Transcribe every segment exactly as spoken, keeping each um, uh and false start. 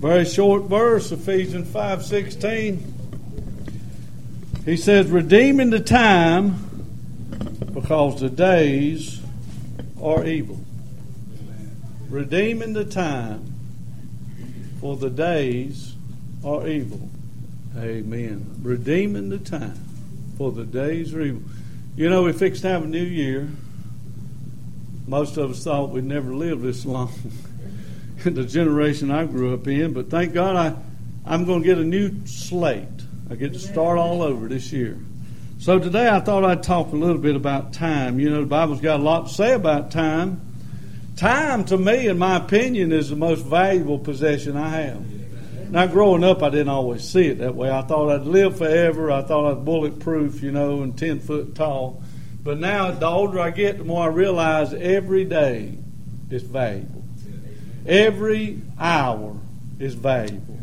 Very short verse, Ephesians five sixteen. He says, redeeming the time because the days are evil. Redeeming the time for the days are evil. Amen. Redeeming the time for the days are evil. You know, we fixed to have a new year. Most of us thought we'd never live this long in the generation I grew up in, but thank God I, I'm going to get a new slate. I get to start all over this year. So today I thought I'd talk a little bit about time. You know, the Bible's got a lot to say about time. Time, to me, in my opinion, is the most valuable possession I have. Now, growing up, I didn't always see it that way. I thought I'd live forever. I thought I'd bulletproof, you know, and ten foot tall. But now, the older I get, the more I realize every day is valuable. Every hour is valuable.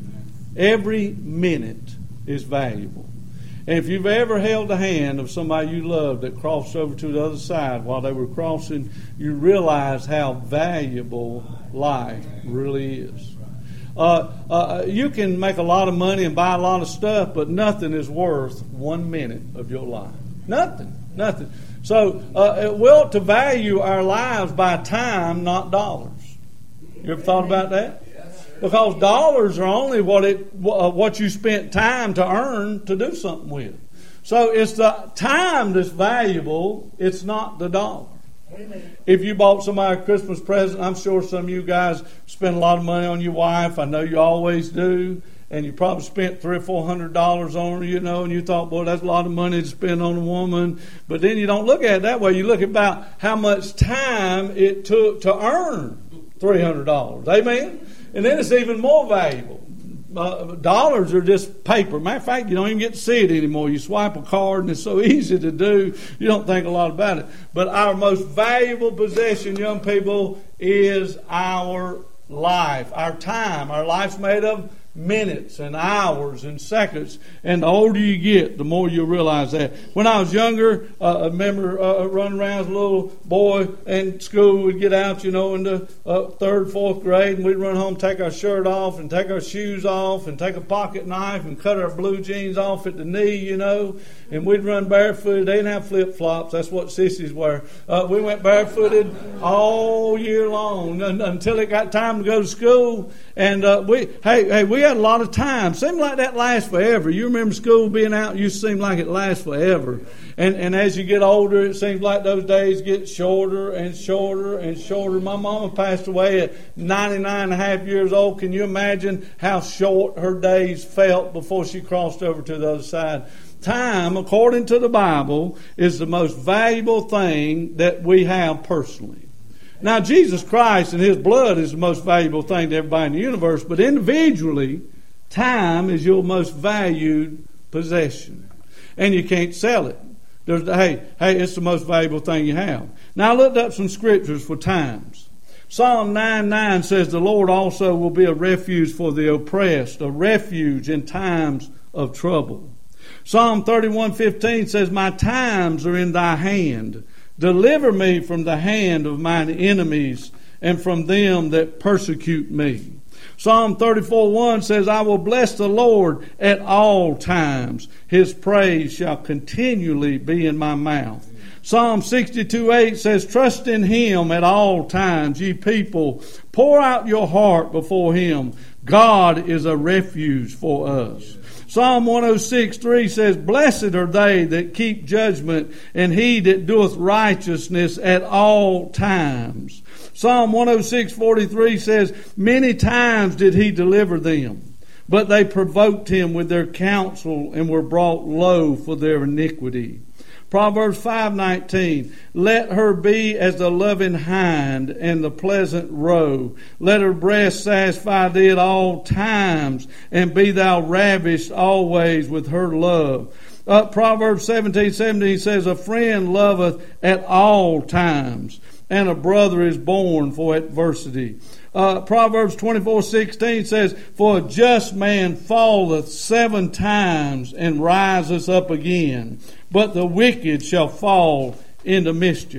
Every minute is valuable. And if you've ever held the hand of somebody you loved that crossed over to the other side while they were crossing, you realize how valuable life really is. Uh, uh, you can make a lot of money and buy a lot of stuff, but nothing is worth one minute of your life. Nothing. Nothing. So uh, we ought to value our lives by time, not dollars. You ever thought about that? Because dollars are only what it what you spent time to earn to do something with. So it's the time that's valuable. It's not the dollar. Amen. If you bought somebody a Christmas present, I'm sure some of you guys spend a lot of money on your wife. I know you always do. And you probably spent three or four hundred dollars on her, you know, and you thought, boy, that's a lot of money to spend on a woman. But then you don't look at it that way. You look about how much time it took to earn three hundred dollars. Amen? And then it's even more valuable. Uh, dollars are just paper. Matter of fact, you don't even get to see it anymore. You swipe a card and it's so easy to do, you don't think a lot about it. But our most valuable possession, young people, is our life, our time. Our life's made of minutes and hours and seconds, and the older you get, the more you realize that. When I was younger, uh, I remember uh, running around as a little boy in school. We'd get out, you know, in the uh, third, fourth grade, and we'd run home, take our shirt off, and take our shoes off, and take a pocket knife, and cut our blue jeans off at the knee, you know, and we'd run barefooted. They didn't have flip-flops. That's what sissies were. Uh, we went barefooted all year long until it got time to go to school, and uh, we, hey, hey, we had a lot of time. Seemed like that lasts forever. You remember school being out, you seem like it lasts forever. And and as you get older, it seems like those days get shorter and shorter and shorter. My mama passed away at ninety-nine and a half years old. Can you imagine how short her days felt before she crossed over to the other side? Time, according to the Bible, is the most valuable thing that we have personally. Now, Jesus Christ and His blood is the most valuable thing to everybody in the universe, but individually, time is your most valued possession. And you can't sell it. There's, hey, hey, it's the most valuable thing you have. Now, I looked up some scriptures for times. Psalm nine nine says, the Lord also will be a refuge for the oppressed, a refuge in times of trouble. Psalm thirty-one fifteen says, my times are in thy hand. Deliver me from the hand of mine enemies and from them that persecute me. Psalm thirty-four one says, I will bless the Lord at all times. His praise shall continually be in my mouth. Psalm sixty-two eight says, trust in Him at all times, ye people. Pour out your heart before Him. God is a refuge for us. Psalm one oh six three says, blessed are they that keep judgment, and he that doeth righteousness at all times. Psalm one oh six forty-three says, many times did He deliver them, but they provoked Him with their counsel and were brought low for their iniquity. Proverbs five nineteen, let her be as the loving hind and the pleasant roe. Let her breast satisfy thee at all times, and be thou ravished always with her love. Uh, Proverbs seventeen seventeen says, a friend loveth at all times, and a brother is born for adversity. Uh, Proverbs twenty-four sixteen says, for a just man falleth seven times and riseth up again, but the wicked shall fall into mischief.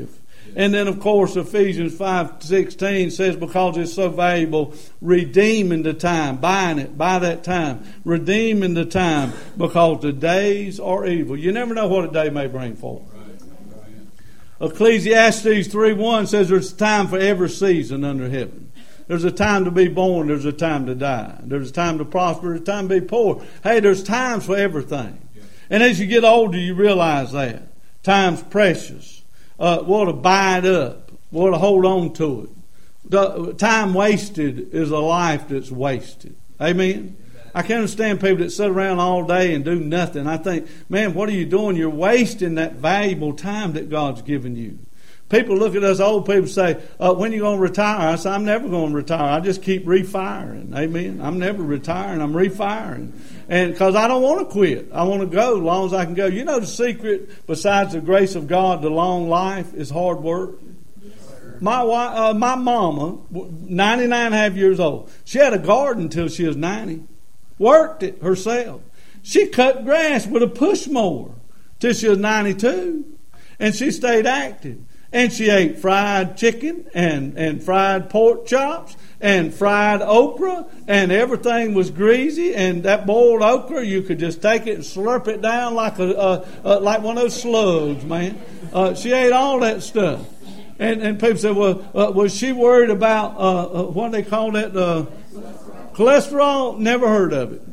And then, of course, Ephesians five sixteen says, because it's so valuable, redeeming the time, buying it, buy that time, redeeming the time, because the days are evil. You never know what a day may bring forth. Ecclesiastes three one says there's time for every season under heaven. There's a time to be born. There's a time to die. There's a time to prosper. There's a time to be poor. Hey, there's times for everything. And as you get older, you realize that. Time's precious. Uh, we ought to buy it up. We ought to hold on to it. The time wasted is a life that's wasted. Amen? I can't understand people that sit around all day and do nothing. I think, man, what are you doing? You're wasting that valuable time that God's given you. People look at us old people and say, uh, when are you going to retire? I say, I'm never going to retire. I just keep refiring. Amen? I'm never retiring. I'm refiring. And because I don't want to quit. I want to go as long as I can go. You know the secret, besides the grace of God, the long life, is hard work. My wife, uh, my mama, ninety-nine and a half years old, she had a garden until she was ninety. Worked it herself. She cut grass with a push mower till she was ninety-two. And she stayed active. And she ate fried chicken and, and fried pork chops and fried okra, and everything was greasy. And that boiled okra, you could just take it and slurp it down like a, a, a like one of those slugs, man. Uh, she ate all that stuff. And, and people say, well, uh, was she worried about uh, uh, what they call that? Uh, cholesterol? Never heard of it.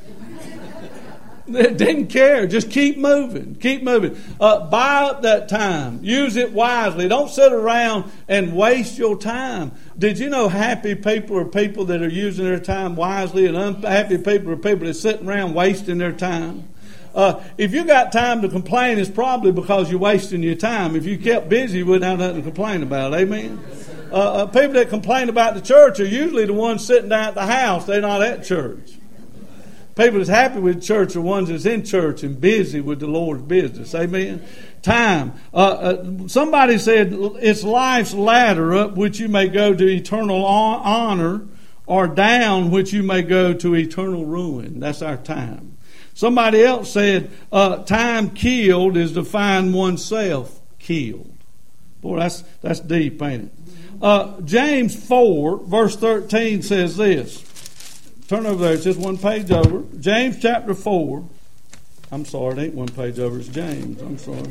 Didn't care. Just keep moving. Keep moving. Uh, buy up that time. Use it wisely. Don't sit around and waste your time. Did you know happy people are people that are using their time wisely, and unhappy people are people that are sitting around wasting their time? Uh, if you got time to complain, it's probably because you're wasting your time. If you kept busy, you wouldn't have nothing to complain about. Amen? Uh, uh, people that complain about the church are usually the ones sitting down at the house. They're not at church. People that's happy with church are ones that's in church and busy with the Lord's business. Amen? Time. Uh, uh, somebody said it's life's ladder up which you may go to eternal honor, or down which you may go to eternal ruin. That's our time. Somebody else said uh, time killed is to find oneself killed. Boy, that's, that's deep, ain't it? Uh, James four, verse thirteen says this. Turn over there. It's just one page over. James chapter four. I'm sorry, it ain't one page over. It's James. I'm sorry.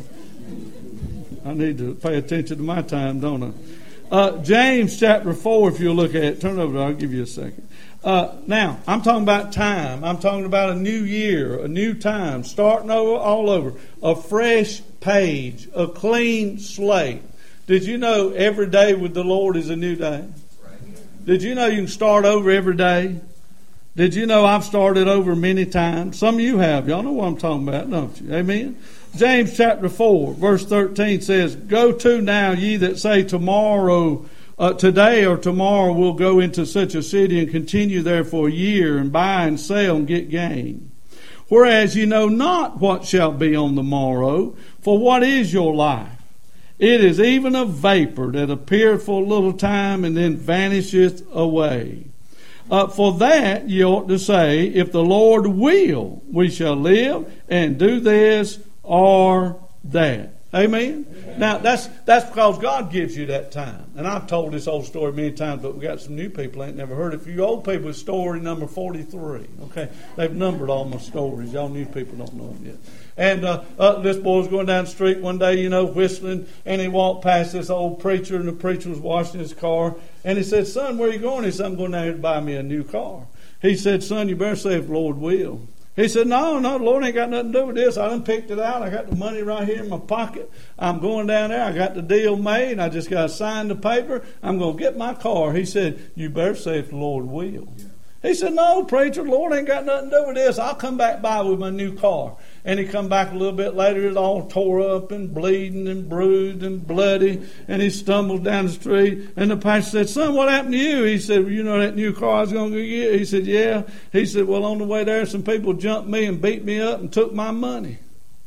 I need to pay attention to my time, don't I? Uh, James chapter four, if you'll look at it. Turn over there. I'll give you a second. Uh, now, I'm talking about time. I'm talking about a new year, a new time, starting over, all over. A fresh page, a clean slate. Did you know every day with the Lord is a new day? Did you know you can start over every day? Did you know I've started over many times? Some of you have. Y'all know what I'm talking about, don't you? Amen? James chapter four, verse thirteen says, Go to now, ye that say tomorrow, uh, today or tomorrow we'll go into such a city and continue there for a year and buy and sell and get gain. Whereas ye know not what shall be on the morrow, for what is your life? It is even a vapor that appeareth for a little time and then vanisheth away. Uh, for that ye ought to say, if the Lord will, we shall live and do this or that. Amen? Amen. Now, that's that's because God gives you that time. And I've told this old story many times, but we got some new people ain't never heard it. For you old people, it's story number forty-three. Okay? They've numbered all my stories. Y'all new people don't know it yet. And uh, uh, this boy was going down the street one day, you know, whistling, and he walked past this old preacher, and the preacher was washing his car. And he said, Son, where are you going? He said, I'm going down here to buy me a new car. He said, Son, you better say if the Lord will. He said, no, no, the Lord ain't got nothing to do with this. I done picked it out. I got the money right here in my pocket. I'm going down there. I got the deal made. I just got to sign the paper. I'm going to get my car. He said, you better say if the Lord will. He said, no, preacher, the Lord ain't got nothing to do with this. I'll come back by with my new car. And he come back a little bit later, it's all tore up and bleeding and bruised and bloody. And he stumbled down the street. And the pastor said, Son, what happened to you? He said, well, you know that new car I was going to get? He said, yeah. He said, well, on the way there, some people jumped me and beat me up and took my money.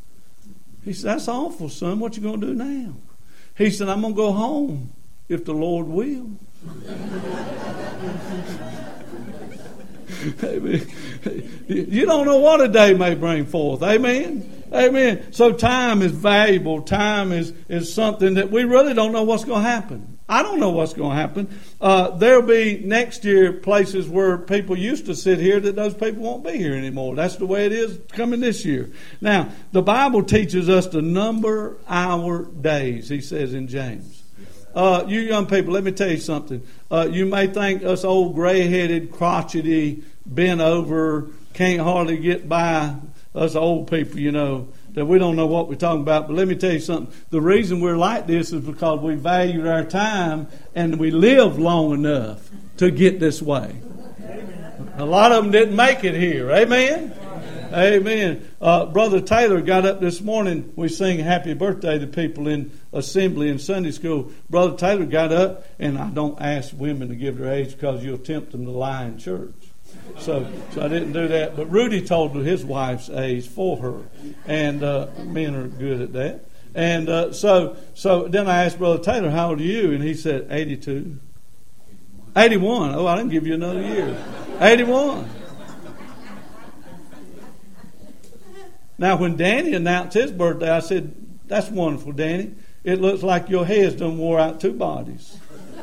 He said, that's awful, son. What you going to do now? He said, I'm going to go home if the Lord will. Amen. You don't know what a day may bring forth. Amen. Amen. So time is valuable. Time is, is something that we really don't know what's going to happen. I don't know what's going to happen. Uh, there'll be next year places where people used to sit here that those people won't be here anymore. That's the way it is coming this year. Now, the Bible teaches us to number our days, he says in James. Uh, you young people, let me tell you something. Uh, you may think us old gray-headed, crotchety, bent over, can't hardly get by, us old people, you know, that we don't know what we're talking about. But let me tell you something. The reason we're like this is because we valued our time and we lived long enough to get this way. A lot of them didn't make it here. Amen? Amen. Uh, Brother Taylor got up this morning. We sing happy birthday to people in assembly and Sunday school. Brother Taylor got up, and I don't ask women to give their age because you'll tempt them to lie in church. So, so I didn't do that. But Rudy told his wife's age for her, and uh, men are good at that. And uh, so, so then I asked Brother Taylor, "How old are you?" And he said, eighty-two. eighty-one. Oh, I didn't give you another year. eighty-one. Now, when Danny announced his birthday, I said, "That's wonderful, Danny. It looks like your head's done wore out two bodies."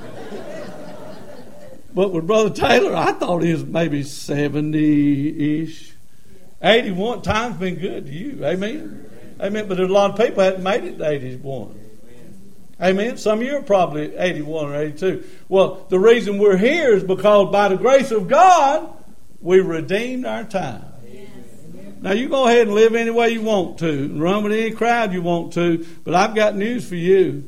But with Brother Taylor, I thought he was maybe seventy-ish. eighty-one, time's been good to you. Amen? Amen. But there's a lot of people that haven't made it to eighty-one. Amen? Some of you are probably eighty-one or eighty-two. Well, the reason we're here is because by the grace of God, we redeemed our time. Now, you go ahead and live any way you want to, and run with any crowd you want to, but I've got news for you.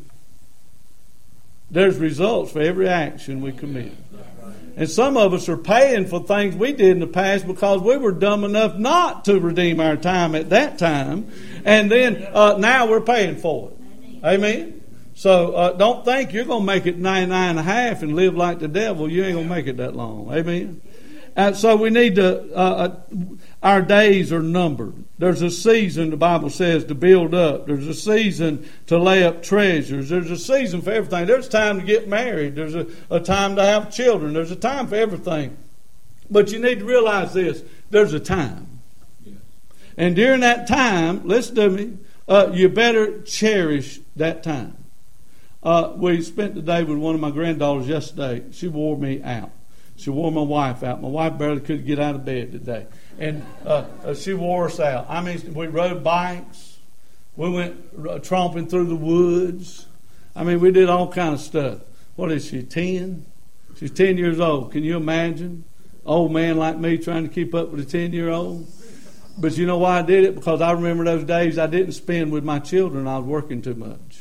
There's results for every action we commit. And some of us are paying for things we did in the past because we were dumb enough not to redeem our time at that time. And then uh, now we're paying for it. Amen? So uh, don't think you're going to make it ninety-nine and a half and live like the devil. You ain't going to make it that long. Amen? And so we need to, uh, our days are numbered. There's a season, the Bible says, to build up. There's a season to lay up treasures. There's a season for everything. There's time to get married. There's a, a time to have children. There's a time for everything. But you need to realize this. There's a time. And during that time, listen to me, uh, you better cherish that time. Uh, we spent the day with one of my granddaughters yesterday. She wore me out. She wore my wife out. My wife barely could get out of bed today. And uh, uh, she wore us out. I mean, we rode bikes. We went uh, tromping through the woods. I mean, we did all kind of stuff. What is she, ten? She's ten years old. Can you imagine? Old man like me trying to keep up with a ten-year-old. But you know why I did it? Because I remember those days I didn't spend with my children. I was working too much.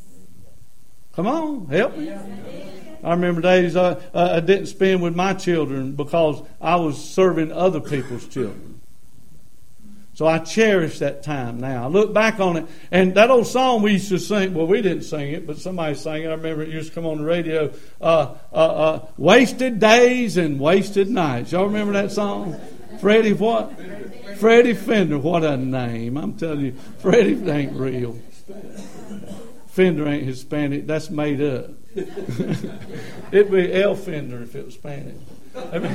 Come on, help me. I remember days I, uh, I didn't spend with my children because I was serving other people's children. So I cherish that time now. I look back on it, and that old song we used to sing, well, we didn't sing it, but somebody sang it. I remember it used to come on the radio, uh, uh, uh, Wasted Days and Wasted Nights. Y'all remember that song? Freddie what? Freddie Fender. What a name. I'm telling you, Freddie ain't real. Fender ain't Hispanic. That's made up. It'd be El Fender if it was Spanish. I mean,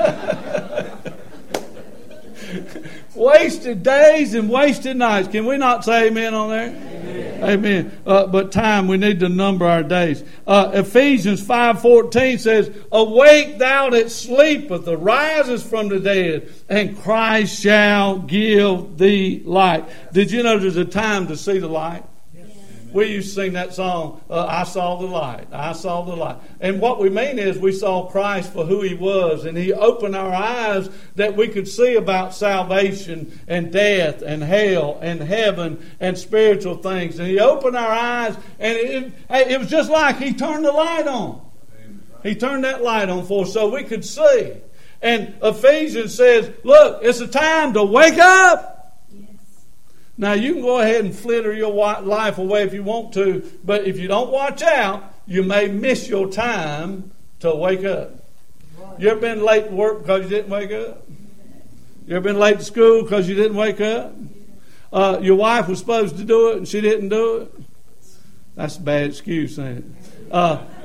wasted days and wasted nights. Can we not say amen on there? Amen. Amen. Uh, but time, we need to number our days. Uh, Ephesians five fourteen says, "Awake thou that sleepeth, arisest from the dead, and Christ shall give thee light." Did you know there's a time to see the light? We used to sing that song, uh, I saw the light, I saw the light. And what we mean is we saw Christ for who He was, and He opened our eyes that we could see about salvation and death and hell and heaven and spiritual things. And He opened our eyes, and it, it was just like He turned the light on. He turned that light on for us so we could see. And Ephesians says, look, it's a time to wake up. Now, you can go ahead and flitter your life away if you want to, but if you don't watch out, you may miss your time to wake up. You ever been late to work because you didn't wake up? You ever been late to school because you didn't wake up? Uh, your wife was supposed to do it and she didn't do it? That's a bad excuse, ain't it? Uh,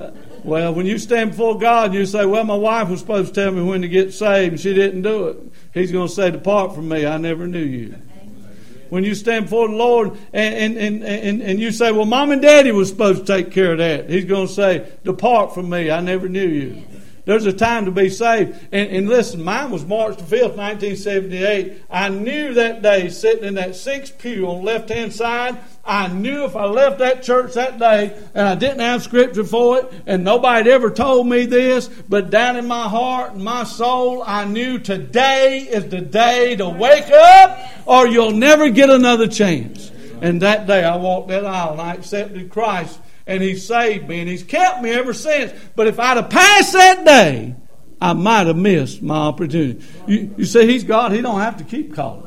Well, when you stand before God and you say, well, my wife was supposed to tell me when to get saved and she didn't do it, He's going to say, depart from me, I never knew you. When you stand before the Lord and, and, and, and you say, well, Mom and Daddy was supposed to take care of that, He's going to say, depart from me, I never knew you. There's a time to be saved. And, and listen, mine was March the fifth, nineteen seventy-eight. I knew that day, sitting in that sixth pew on the left-hand side, I knew if I left that church that day and I didn't have scripture for it and nobody had ever told me this, but down in my heart and my soul, I knew today is the day to wake up or you'll never get another chance. And that day I walked that aisle and I accepted Christ. And He saved me, and He's kept me ever since. But if I'd have passed that day, I might have missed my opportunity. You, you see, He's God. He don't have to keep calling.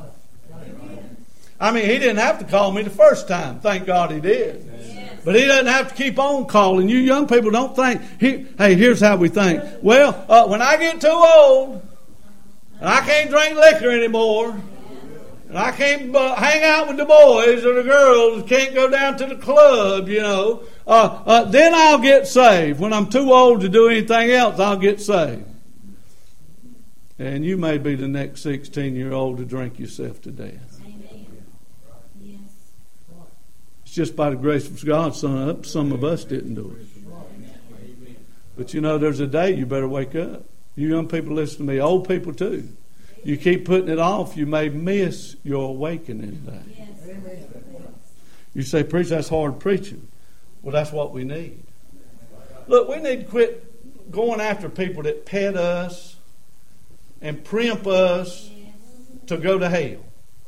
I mean, He didn't have to call me the first time. Thank God He did. But He doesn't have to keep on calling. You young people don't think, he, hey, here's how we think. Well, uh, when I get too old, and I can't drink liquor anymore, and I can't uh, hang out with the boys or the girls, can't go down to the club, you know, Uh, uh, then I'll get saved. When I'm too old to do anything else, I'll get saved. And you may be the next sixteen-year-old to drink yourself to death. Amen. Yes. It's just by the grace of God, son, some of us didn't do it. But you know, there's a day you better wake up. You young people listen to me, old people too. You keep putting it off, you may miss your awakening day. Yes. You say, preach, that's hard preaching. Well, that's what we need. Look, we need to quit going after people that pet us and primp us to go to hell.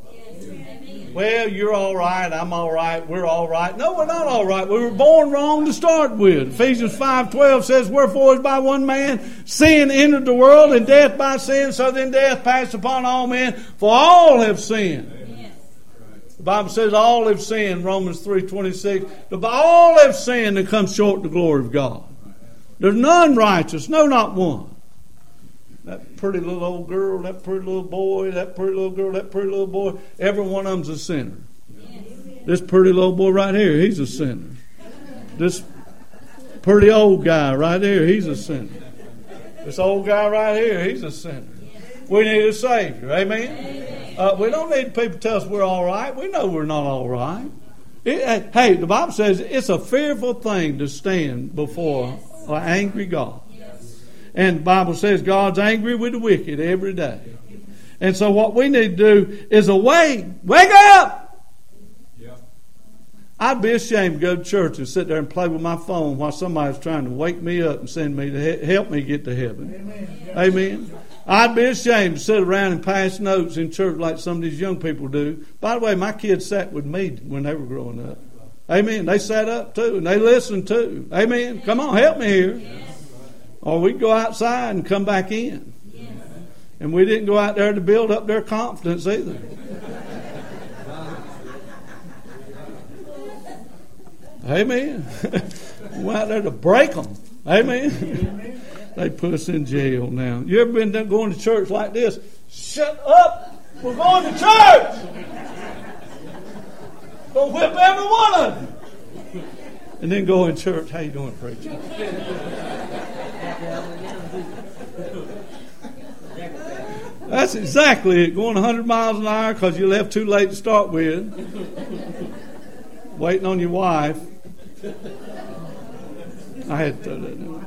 Well, you're all right, I'm all right, we're all right. No, we're not all right. We were born wrong to start with. Ephesians five twelve says, wherefore is by one man sin entered the world, and death by sin, so then death passed upon all men, for all have sinned. The Bible says all have sinned, Romans three twenty-six. All have sinned and come short of the glory of God. There's none righteous, no, not one. That pretty little old girl, that pretty little boy, that pretty little girl, that pretty little boy, every one of them's a sinner. This pretty little boy right here, he's a sinner. This pretty old guy right here, he's a sinner. This old guy right here, he's a sinner. We need a Savior. Amen? Uh, we don't need people to tell us we're all right. We know we're not all right. It, hey, the Bible says it's a fearful thing to stand before an angry God. And the Bible says God's angry with the wicked every day. And so what we need to do is awake. Wake up! Yeah. I'd be ashamed to go to church and sit there and play with my phone while somebody's trying to wake me up and send me to he- help me get to heaven. Amen. Amen. I'd be ashamed to sit around and pass notes in church like some of these young people do. By the way, my kids sat with me when they were growing up. Amen. They sat up too and they listened too. Amen. Come on, help me here. Or we'd go outside and come back in. And we didn't go out there to build up their confidence either. Amen. We went out there to break them. Amen. They put us in jail now. You ever been going to church like this? Shut up! We're going to church! Gonna whip every one of them. And then go in church. How you doing, preacher? That's exactly it. Going one hundred miles an hour because you left too late to start with. Waiting on your wife. I had to throw that in.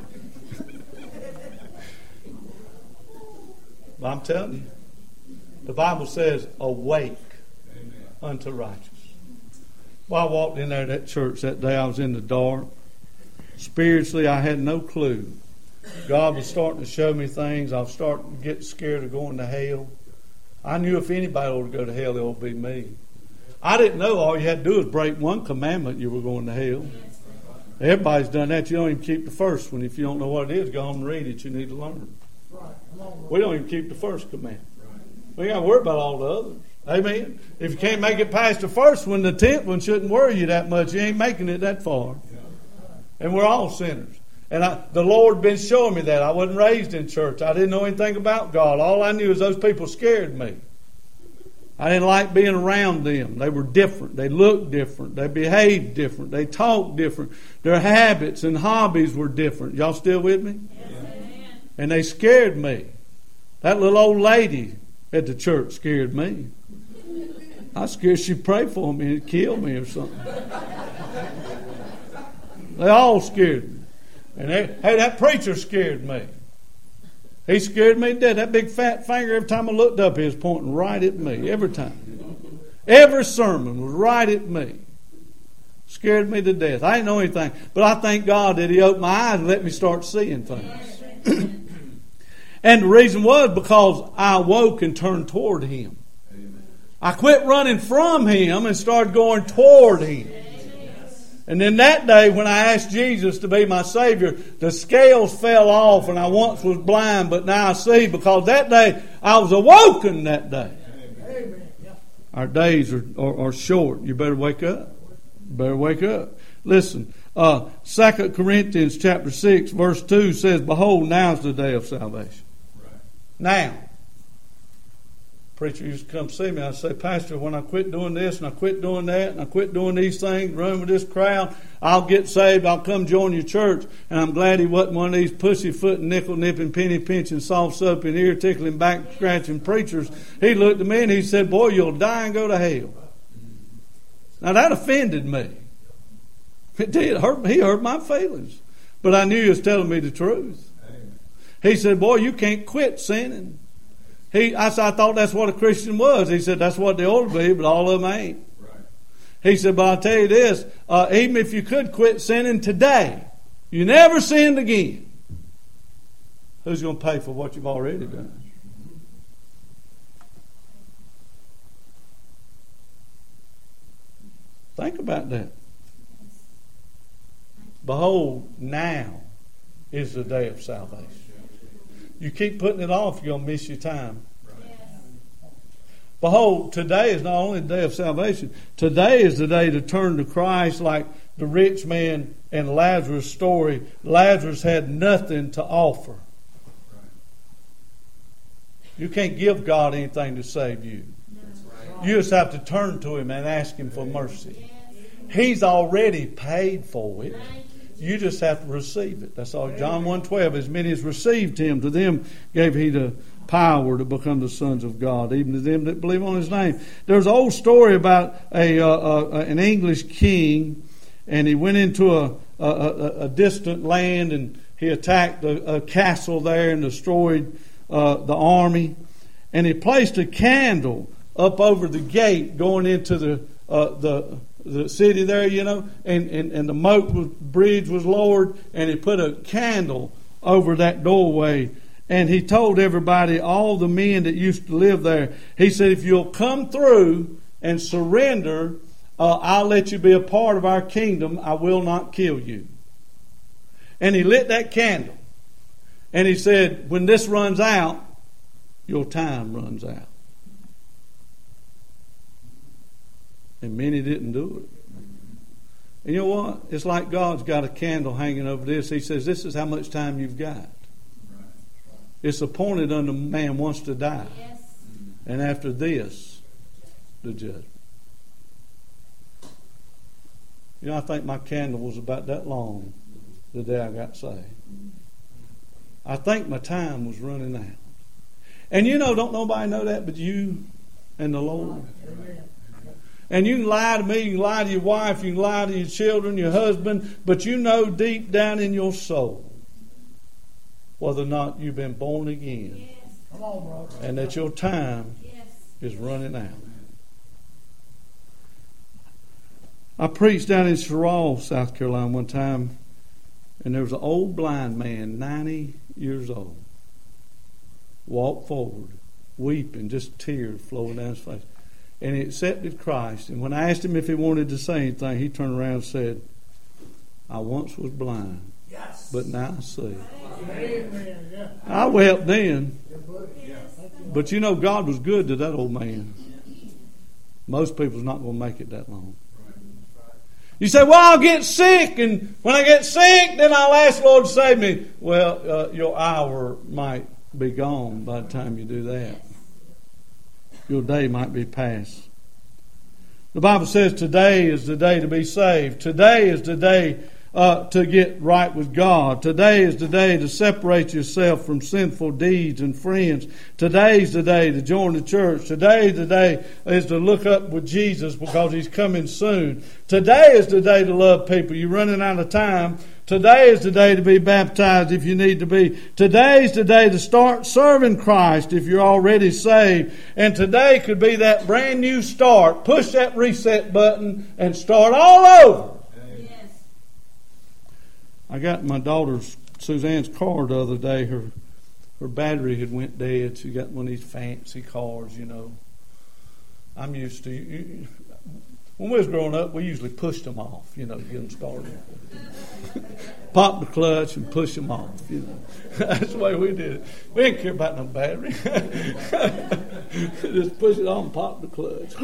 But I'm telling you, the Bible says, awake unto righteousness. Well, I walked in there that church that day. I was in the dark. Spiritually, I had no clue. God was starting to show me things. I was starting to get scared of going to hell. I knew if anybody ought to go to hell, it would be me. I didn't know all you had to do was break one commandment, you were going to hell. Everybody's done that. You don't even keep the first one. If you don't know what it is, go home and read it. You need to learn. We don't even keep the first commandment. We ain't got to worry about all the others. Amen. If you can't make it past the first one, the tenth one shouldn't worry you that much. You ain't making it that far. And we're all sinners. And I, the Lord been showing me that. I wasn't raised in church. I didn't know anything about God. All I knew is those people scared me. I didn't like being around them. They were different. They looked different. They behaved different. They talked different. Their habits and hobbies were different. Y'all still with me? Yes. And they scared me. That little old lady at the church scared me. I was scared she'd pray for me and kill me or something. They all scared me. And they, hey, that preacher scared me. He scared me to death. That big fat finger, every time I looked up, he was pointing right at me. Every time. Every sermon was right at me. Scared me to death. I didn't know anything. But I thank God that He opened my eyes and let me start seeing things. And the reason was because I awoke and turned toward Him. I quit running from Him and started going toward Him. And then that day when I asked Jesus to be my Savior, the scales fell off and I once was blind, but now I see, because that day I was awoken that day. Amen. Our days are, are, are short. You better wake up. You better wake up. Listen, uh, Second Corinthians chapter six verse two says, "Behold, now is the day of salvation." Right. Now. Preacher used to come see me. I'd say, "Pastor, when I quit doing this and I quit doing that and I quit doing these things, run with this crowd, I'll get saved. I'll come join your church." And I'm glad he wasn't one of these pussyfooting, nickel nipping, penny pinching, soft soaping, ear tickling, back scratching preachers. He looked at me and he said, "Boy, you'll die and go to hell." Now that offended me. It did. Hurt, he hurt my feelings. But I knew he was telling me the truth. He said, "Boy, you can't quit sinning." He, I, I thought that's what a Christian was. He said, "That's what they ought to be, but all of them ain't." Right. He said, "But I'll tell you this, uh, even if you could quit sinning today, you never sinned again. Who's going to pay for what you've already done?" Think about that. Behold, now is the day of salvation. You keep putting it off, you're going to miss your time. Yes. Behold, today is not only the day of salvation. Today is the day to turn to Christ, like the rich man in Lazarus' story. Lazarus had nothing to offer. You can't give God anything to save you. You just have to turn to Him and ask Him for mercy. He's already paid for it. You just have to receive it. That's all. John one twelve, "As many as received Him, to them gave He the power to become the sons of God, even to them that believe on His name." There's an old story about a uh, uh, an English king, and he went into a, a, a, a distant land, and he attacked a, a castle there and destroyed uh, the army. And he placed a candle up over the gate going into the uh, the the city there, you know, and, and, and the moat was, bridge was lowered, and he put a candle over that doorway. And he told everybody, all the men that used to live there, he said, "If you'll come through and surrender, uh, I'll let you be a part of our kingdom. I will not kill you." And he lit that candle. And he said, "When this runs out, your time runs out." And many didn't do it. And you know what? It's like God's got a candle hanging over this. He says, "This is how much time you've got. It's appointed unto man once to die. Yes. And after this, the judgment." You know, I think my candle was about that long the day I got saved. I think my time was running out. And you know, don't nobody know that but you and the Lord. And you can lie to me, you can lie to your wife, you can lie to your children, your husband, but you know deep down in your soul whether or not you've been born again. Yes. Come on, bro. And that your time yes. is running out. I preached down in Sherrill, South Carolina one time, and there was an old blind man, ninety years old, walked forward, weeping, just tears flowing down his face. And he accepted Christ. And when I asked him if he wanted to say anything, he turned around and said, "I once was blind, yes. but now I see." Amen. Yeah. I wept then. But you know, God was good to that old man. Most people's not going to make it that long. You say, "Well, I'll get sick, and when I get sick, then I'll ask the Lord to save me." Well, uh, your hour might be gone by the time you do that. your day might be past. The Bible says today is the day to be saved. Today is the day uh, to get right with God. Today is the day to separate yourself from sinful deeds and friends. Today is the day to join the church. Today is the day is to look up with Jesus because He's coming soon. Today is the day to love people. You're running out of time. Today is the day to be baptized if you need to be. Today is the day to start serving Christ if you're already saved. And today could be that brand new start. Push that reset button and start all over. Yes. I got my daughter's, Suzanne's car the other day. Her her battery had went dead. She got one of these fancy cars, you know. I'm used to... When we was growing up, we usually pushed them off, you know, to get them started. Pop the clutch and push them off, you know. That's the way we did it. We didn't care about no battery. Just push it on and pop the clutch.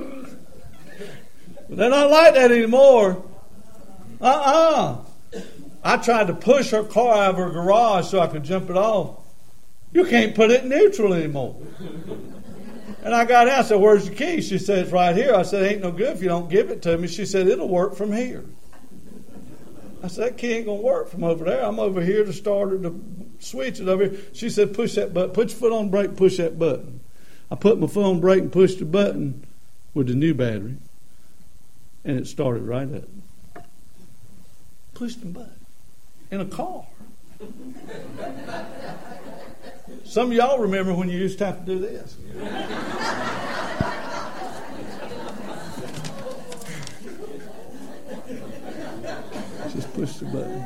But they're not like that anymore. Uh-uh. I tried to push her car out of her garage so I could jump it off. You can't put it in neutral anymore. And I got out. I said, "Where's the key?" She said, "It's right here." I said, "Ain't no good if you don't give it to me." She said, "It'll work from here." I said, "That key ain't going to work from over there. I'm over here to start it, to switch it over here." She said, "Push that button. Put your foot on the brake and push that button." I put my foot on the brake and pushed the button with the new battery. And it started right up. Pushed the button. In a car. Some of y'all remember when you used to have to do this. Just push the button.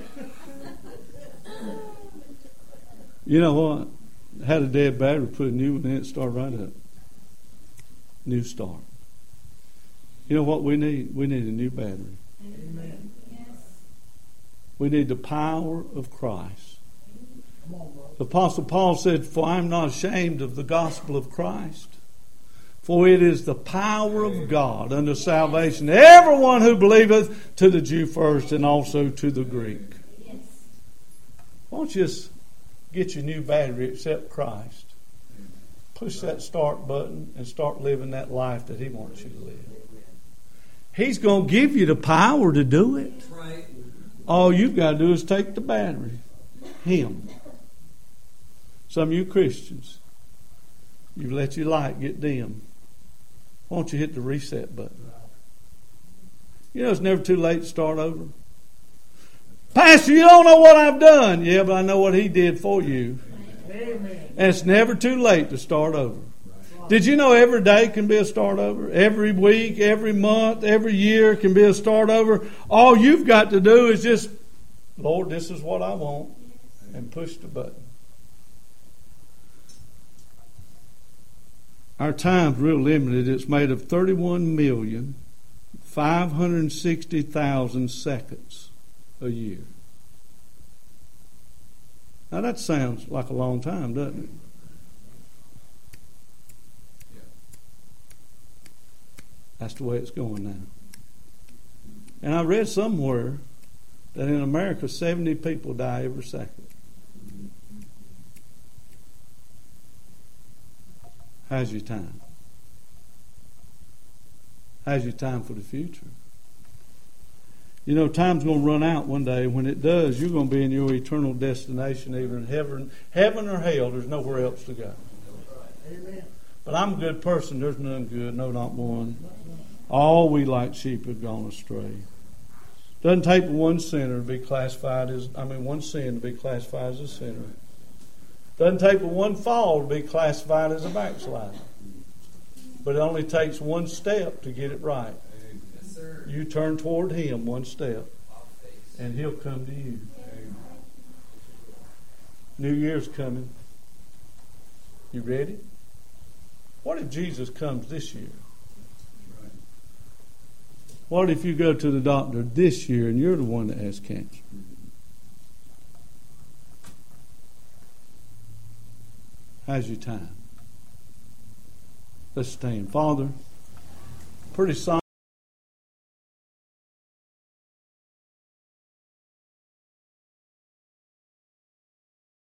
You know what? Had a dead battery, put a new one in, it started right up. New start. You know what we need? We need a new battery. Amen. Yes. We need the power of Christ. Come on, bro. The Apostle Paul said, "For I am not ashamed of the gospel of Christ, for it is the power of God unto salvation, everyone who believeth, to the Jew first and also to the Greek." Yes. Won't you just get your new battery, accept Christ, push that start button, and start living that life that He wants you to live. He's going to give you the power to do it. All you've got to do is take the battery. Him. Some of you Christians, you've let your light get dim. Won't you hit the reset button? You know it's never too late to start over. "Pastor, you don't know what I've done." Yeah, but I know what He did for you. Amen. And it's never too late to start over. Did you know every day can be a start over? Every week, every month, every year can be a start over. All you've got to do is just, "Lord, this is what I want," and push the button. Our time's real limited. It's made of thirty-one million, five hundred sixty thousand seconds a year. Now that sounds like a long time, doesn't it? That's the way it's going now. And I read somewhere that in America, seventy people die every second. How's your time? How's your time for the future? You know, time's going to run out one day. When it does, you're going to be in your eternal destination, either in heaven, heaven or hell. There's nowhere else to go. Amen. But I'm a good person. There's none good. No, not one. All we like sheep have gone astray. Doesn't take one sinner to be classified as, I mean, one sin to be classified as a sinner. Doesn't take one fall to be classified as a backslider. But it only takes one step to get it right. Yes, sir. You turn toward Him one step, and He'll come to you. New Year's coming. You ready? What if Jesus comes this year? What if you go to the doctor this year and you're the one that has cancer? How's your time? Let's stand. Father, pretty solid.